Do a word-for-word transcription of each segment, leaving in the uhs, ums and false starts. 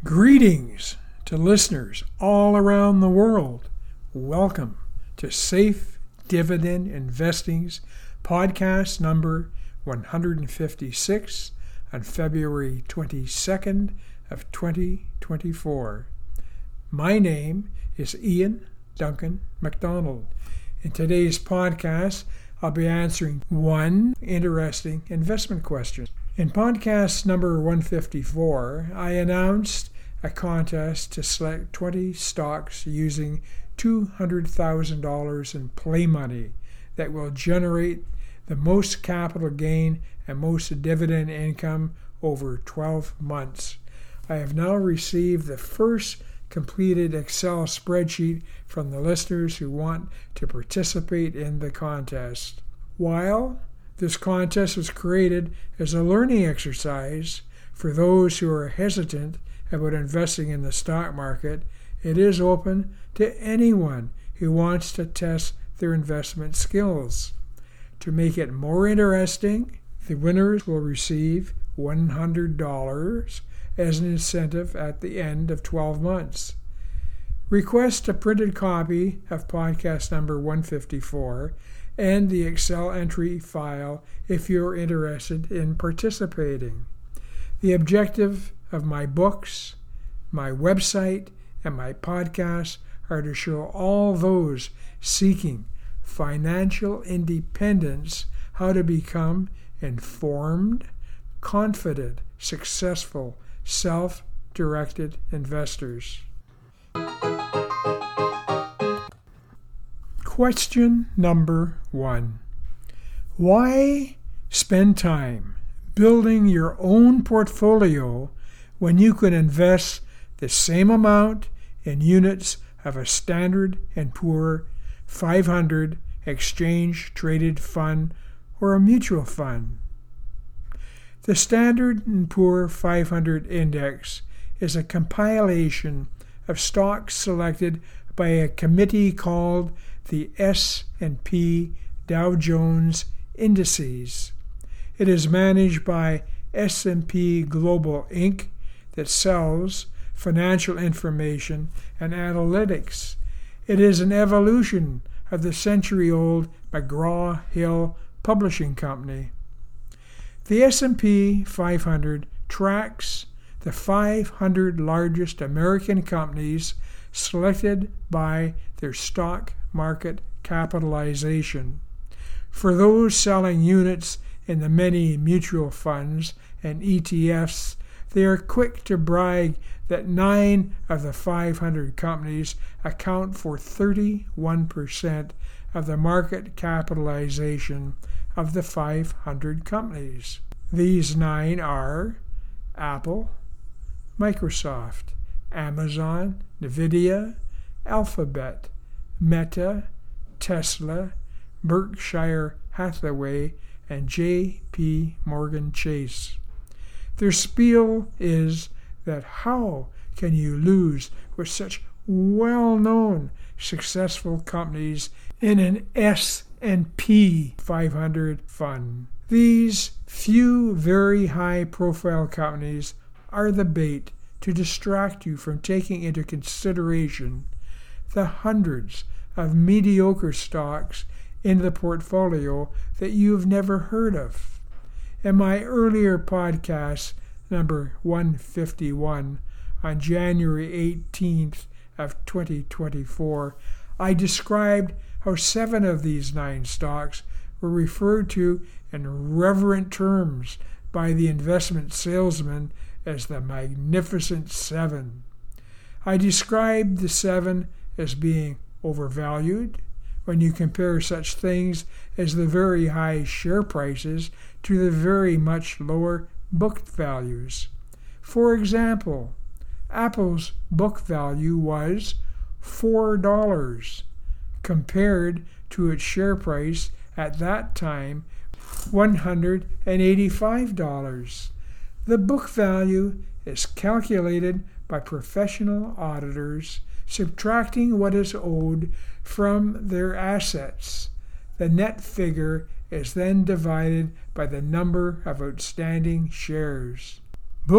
Greetings to listeners all around the world. Welcome to Safe Dividend Investing's podcast number one hundred fifty-six on February twenty-second of twenty twenty-four. My name is Ian Duncan MacDonald. In today's podcast, I'll be answering one interesting investment question. In podcast number one fifty-four, I announced a contest to select twenty stocks using two hundred thousand dollars in play money that will generate the most capital gain and most dividend income over twelve months. I have now received the first completed Excel spreadsheet from the listeners who want to participate in the contest. While this contest was created as a learning exercise for those who are hesitant about investing in the stock market, it is open to anyone who wants to test their investment skills. To make it more interesting, the winners will receive one hundred dollars as an incentive at the end of twelve months. Request a printed copy of podcast number one fifty-four and the Excel entry file if you're interested in participating. The objective of my books, my website, and my podcast are to show all those seeking financial independence how to become informed, confident, successful, self-directed investors. Question number one. Why spend time building your own portfolio when you can invest the same amount in units of a Standard and Poor five hundred exchange-traded fund or a mutual fund? The Standard and Poor five hundred Index is a compilation of stocks selected by a committee called the S and P Dow Jones Indices. It is managed by S and P Global Incorporated that sells financial information and analytics. It is an evolution of the century-old McGraw-Hill Publishing Company. The S and P five hundred tracks the five hundred largest American companies selected by their stock market capitalization. For those selling units in the many mutual funds and E T Fs, they are quick to brag that nine of the five hundred companies account for thirty-one percent of the market capitalization of the five hundred companies. These nine are Apple, Microsoft, Amazon, Nvidia, Alphabet, Meta, Tesla, Berkshire Hathaway, and J P Morgan Chase. Their spiel is that how can you lose with such well-known successful companies in an S and P five hundred fund? These few very high-profile companies are the bait to distract you from taking into consideration the hundreds of mediocre stocks in the portfolio that you've never heard of. In my earlier podcast, number one fifty-one, on January eighteenth of twenty twenty-four, I described how seven of these nine stocks were referred to in reverent terms by the investment salesman as the Magnificent Seven. I described the seven as being overvalued when you compare such things as the very high share prices to the very much lower book values. For example, Apple's book value was four dollars compared to its share price at that time, one hundred eighty-five dollars. The book value is calculated by professional auditors, subtracting what is owed from their assets. The net figure is then divided by the number of outstanding shares. Book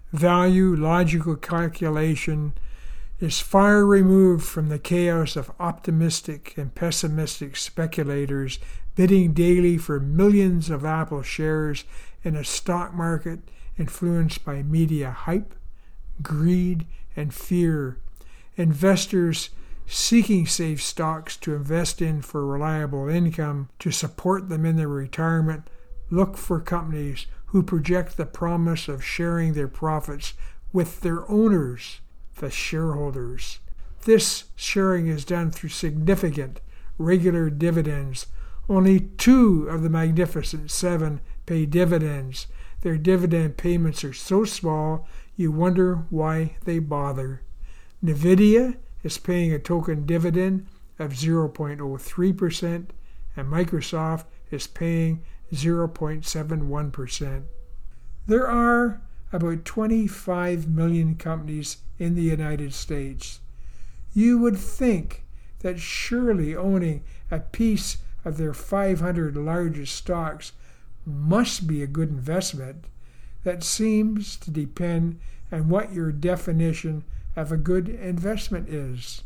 value logical calculation is far removed from the chaos of optimistic and pessimistic speculators bidding daily for millions of Apple shares in a stock market influenced by media hype, greed, and fear. Investors seeking safe stocks to invest in for reliable income to support them in their retirement look for companies who project the promise of sharing their profits with their owners, the shareholders. This sharing is done through significant regular dividends. Only two of the Magnificent Seven pay dividends. Their dividend payments are so small you wonder why they bother. NVIDIA is paying a token dividend of zero point zero three percent, and Microsoft is paying zero point seven one percent. There are about twenty-five million companies in the United States. You would think that surely owning a piece of their five hundred largest stocks must be a good investment. That seems to depend on what your definition of a good investment is.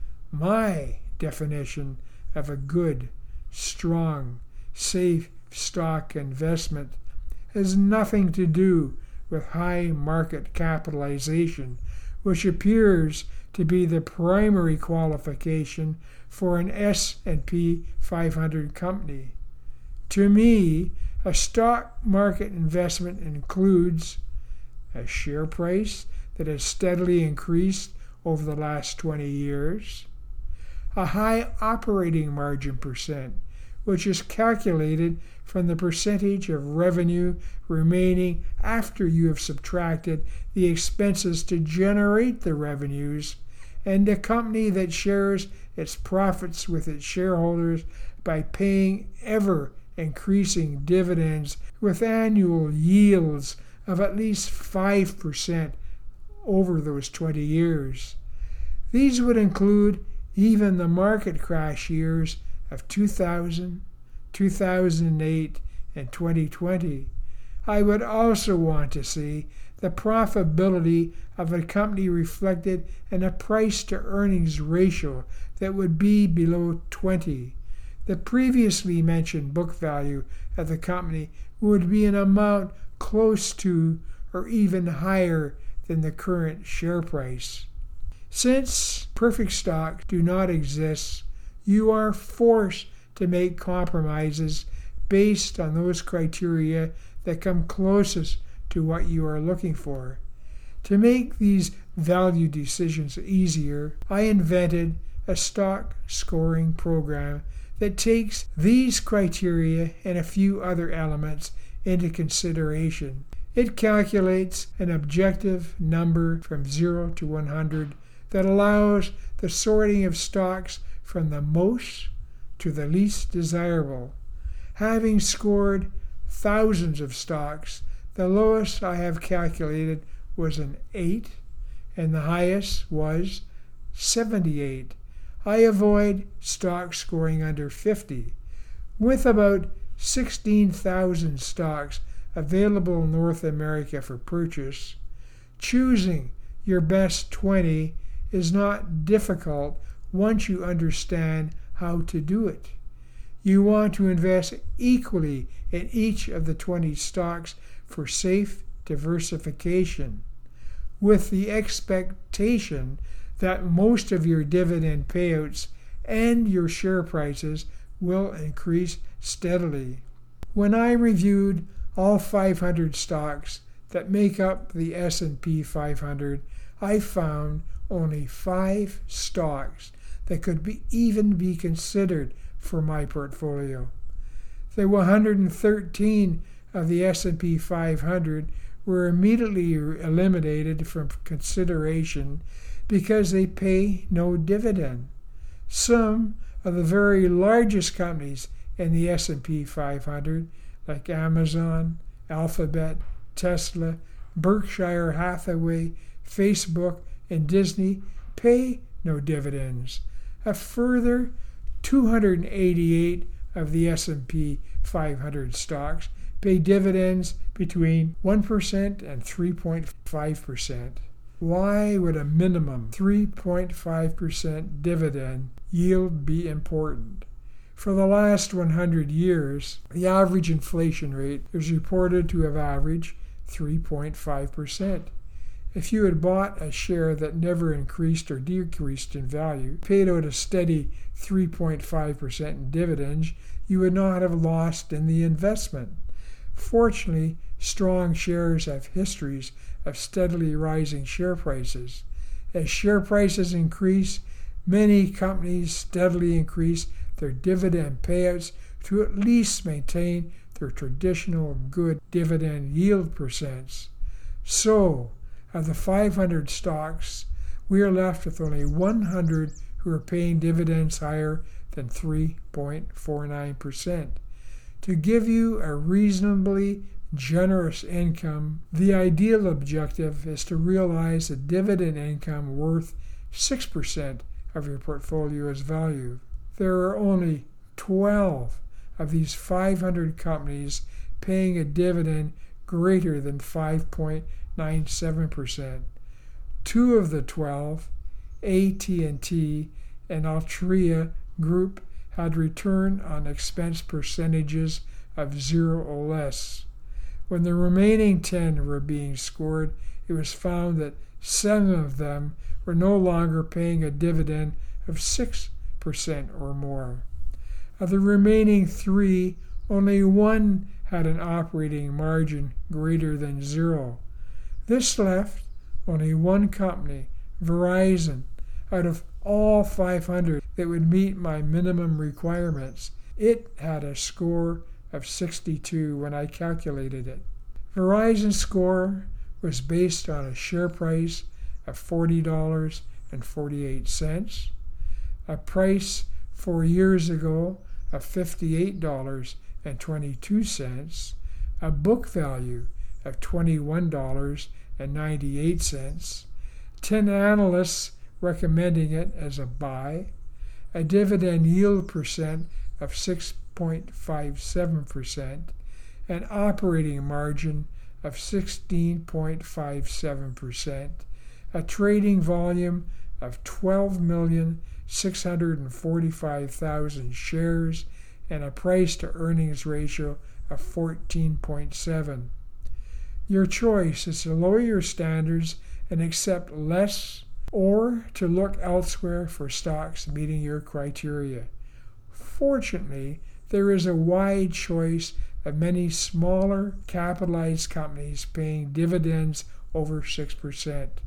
My definition of a good, strong, safe stock investment has nothing to do with high market capitalization, which appears to be the primary qualification for an S and P five hundred company. To me, a stock market investment includes a share price that has steadily increased over the last twenty years, a high operating margin percent, which is calculated from the percentage of revenue remaining after you have subtracted the expenses to generate the revenues, and a company that shares its profits with its shareholders by paying ever-increasing dividends with annual yields of at least five percent over those twenty years. These would include even the market crash years of two thousand, two thousand eight, and twenty twenty. I would also want to see the profitability of a company reflected in a price-to-earnings ratio that would be below twenty. The previously mentioned book value of the company would be an amount close to or even higher than the current share price. Since perfect stocks do not exist, you are forced to make compromises based on those criteria that come closest to what you are looking for. To make these value decisions easier, I invented a stock scoring program that takes these criteria and a few other elements into consideration. It calculates an objective number from zero to one hundred that allows the sorting of stocks from the most to the least desirable. Having scored thousands of stocks, the lowest I have calculated was an eight, and the highest was seventy-eight. I avoid stock scoring under fifty. With about sixteen thousand stocks available in North America for purchase, choosing your best twenty is not difficult once you understand how to do it. You want to invest equally in each of the twenty stocks for safe diversification, with the expectation that most of your dividend payouts and your share prices will increase steadily. When I reviewed all five hundred stocks that make up the S and P five hundred, I found only five stocks that could be, even be considered for my portfolio. The one hundred thirteen of the S and P five hundred were immediately eliminated from consideration because they pay no dividend. Some of the very largest companies in the S and P five hundred, like Amazon, Alphabet, Tesla, Berkshire Hathaway, Facebook, and Disney, pay no dividends. A further two hundred eighty-eight of the S and P five hundred stocks pay dividends between one percent and three point five percent. Why would a minimum three point five percent dividend yield be important? For the last one hundred years, the average inflation rate is reported to have averaged three point five percent. If you had bought a share that never increased or decreased in value, paid out a steady three point five percent in dividends, you would not have lost in the investment. Fortunately, strong shares have histories of steadily rising share prices. As share prices increase, many companies steadily increase their dividend payouts to at least maintain their traditional good dividend yield percents. So, of the five hundred stocks, we are left with only one hundred who are paying dividends higher than three point four nine percent. To give you a reasonably generous income, the ideal objective is to realize a dividend income worth six percent of your portfolio's value. There are only twelve of these five hundred companies paying a dividend greater than five point nine seven percent. Two of the twelve, A T and T and Altria Group, had return on expense percentages of zero or less. When the remaining ten were being scored, it was found that seven of them were no longer paying a dividend of six percent or more. Of the remaining three, only one had an operating margin greater than zero. This left only one company, Verizon, out of all five hundred that would meet my minimum requirements. It had a score of sixty-two when I calculated it. Verizon's score was based on a share price of forty dollars and forty-eight cents, a price four years ago of fifty-eight dollars and twenty-two cents, a book value of twenty-one dollars and ninety-eight cents, ten analysts recommending it as a buy, a dividend yield percent of six point five seven percent, an operating margin of sixteen point five seven percent, a trading volume of twelve million six hundred forty-five thousand shares, and a price-to-earnings ratio of fourteen point seven. Your choice is to lower your standards and accept less, or to look elsewhere for stocks meeting your criteria. Fortunately, there is a wide choice of many smaller capitalized companies paying dividends over six percent.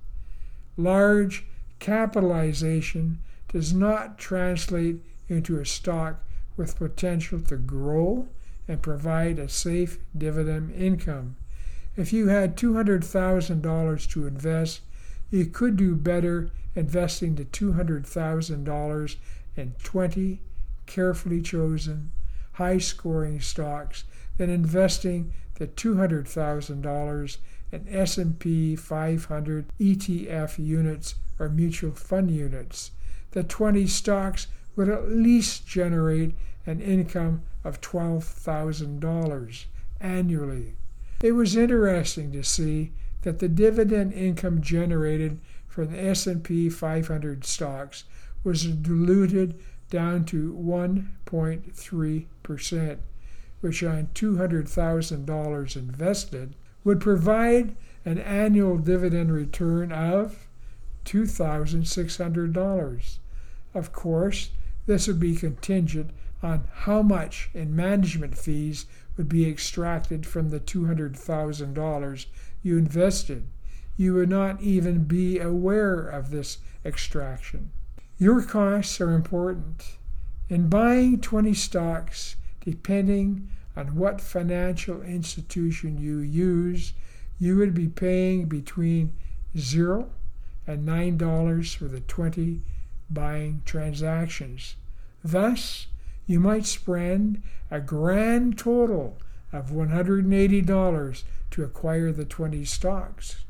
Large capitalization does not translate into a stock with potential to grow and provide a safe dividend income. If you had two hundred thousand dollars to invest, you could do better investing the two hundred thousand dollars in twenty carefully chosen, high-scoring stocks than investing the two hundred thousand dollars in S and P five hundred E T F units or mutual fund units. The twenty stocks would at least generate an income of twelve thousand dollars annually. It was interesting to see that the dividend income generated from the S and P five hundred stocks was diluted down to one point three percent, which on two hundred thousand dollars invested would provide an annual dividend return of two thousand six hundred dollars. Of course, this would be contingent on how much in management fees would be extracted from the two hundred thousand dollars you invested. You would not even be aware of this extraction. Your costs are important. In buying twenty stocks, depending on what financial institution you use, you would be paying between zero and nine dollars for the twenty buying transactions. Thus, you might spend a grand total of one hundred eighty dollars to acquire the twenty stocks.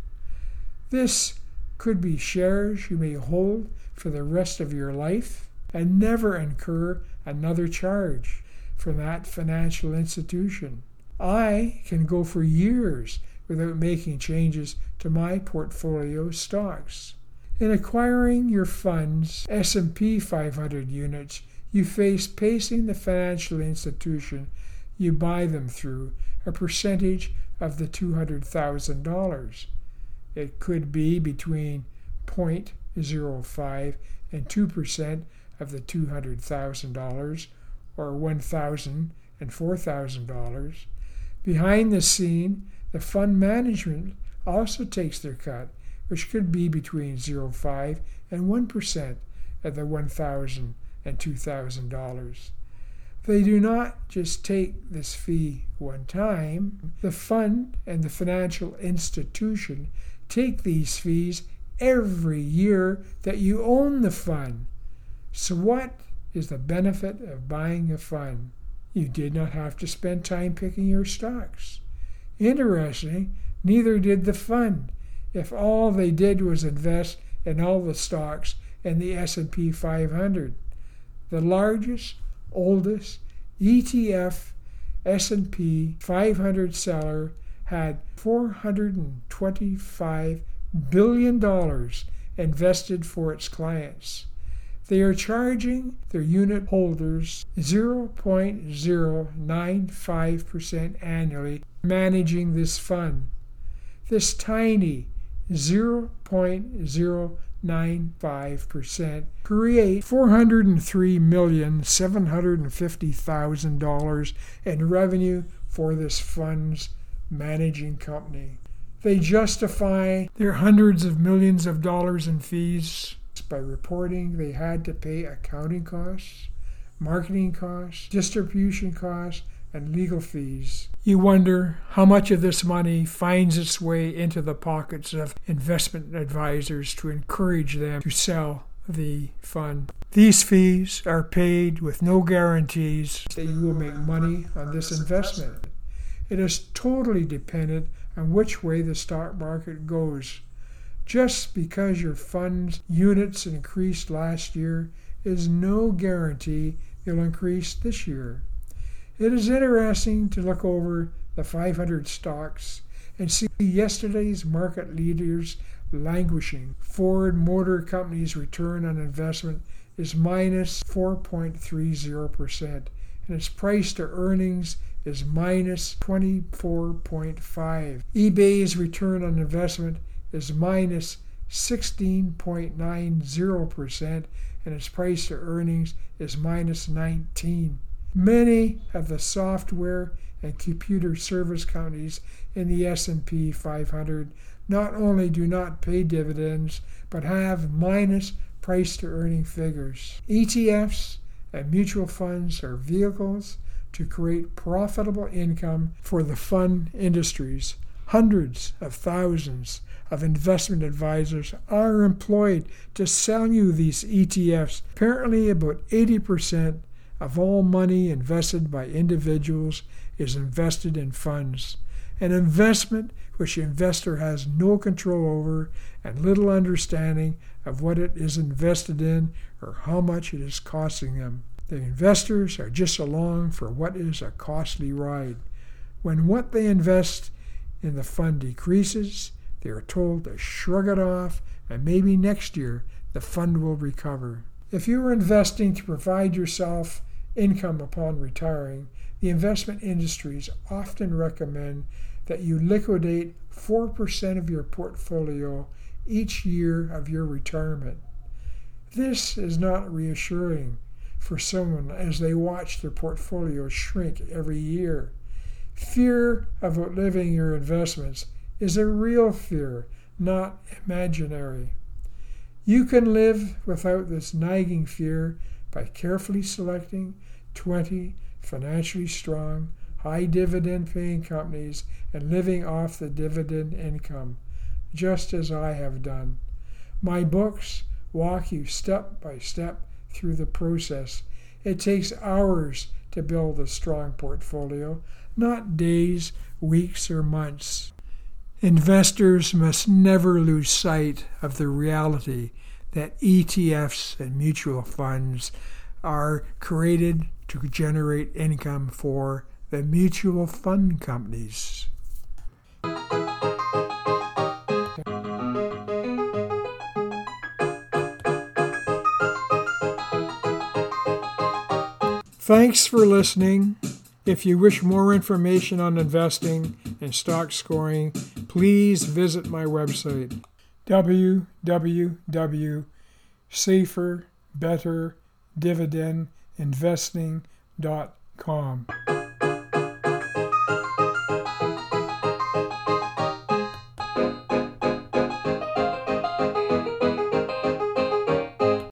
This could be shares you may hold for the rest of your life and never incur another charge from that financial institution. I can go for years without making changes to my portfolio stocks. In acquiring your fund's S and P five hundred units, you face pacing the financial institution you buy them through a percentage of the two hundred thousand dollars. It could be between zero point zero five and two percent of the two hundred thousand dollars, or one thousand dollars and four thousand dollars. Behind the scene, the fund management also takes their cut, which could be between zero point five and one percent of the one thousand dollars and two thousand dollars. They do not just take this fee one time. The fund and the financial institution take these fees every year that you own the fund. So what is the benefit of buying a fund? You did not have to spend time picking your stocks. Interesting, neither did the fund. If all they did was invest in all the stocks in the S and P five hundred, the largest, oldest E T F S and P five hundred seller had four hundred twenty-five billion dollars invested for its clients. They are charging their unit holders zero point zero nine five percent annually managing this fund. This tiny zero point zero nine five percent create four hundred three million seven hundred fifty thousand dollars in revenue for this fund's managing company. They justify their hundreds of millions of dollars in fees by reporting they had to pay accounting costs, marketing costs, distribution costs, and legal fees. You wonder how much of this money finds its way into the pockets of investment advisors to encourage them to sell the fund. These fees are paid with no guarantees that you will make money on this investment. It is totally dependent on which way the stock market goes. Just because your fund's units increased last year is no guarantee it'll increase this year. It is interesting to look over the five hundred stocks and see yesterday's market leaders languishing. Ford Motor Company's return on investment is minus four point three zero percent, and its price to earnings is minus twenty-four point five. eBay's return on investment is minus sixteen point nine zero percent, and its price to earnings is minus nineteen. Many of the software and computer service companies in the S and P five hundred not only do not pay dividends, but have minus price-to-earning figures. E T Fs and mutual funds are vehicles to create profitable income for the fund industries. Hundreds of thousands of investment advisors are employed to sell you these E T Fs. Apparently, about eighty percent of all money invested by individuals is invested in funds, an investment which the investor has no control over and little understanding of what it is invested in or how much it is costing them. The investors are just along for what is a costly ride. When what they invest in the fund decreases, they are told to shrug it off and maybe next year the fund will recover. If you are investing to provide yourself income upon retiring, the investment industries often recommend that you liquidate four percent of your portfolio each year of your retirement. This is not reassuring for someone as they watch their portfolio shrink every year. Fear of outliving your investments is a real fear, not imaginary. You can live without this nagging fear by carefully selecting twenty financially strong, high dividend paying companies and living off the dividend income, just as I have done. My books walk you step by step through the process. It takes hours to build a strong portfolio, not days, weeks, or months. Investors must never lose sight of the reality that E T Fs and mutual funds are created to generate income for the mutual fund companies. Thanks for listening. If you wish more information on investing and stock scoring, please visit my website, w w w dot safer better dividend investing dot com.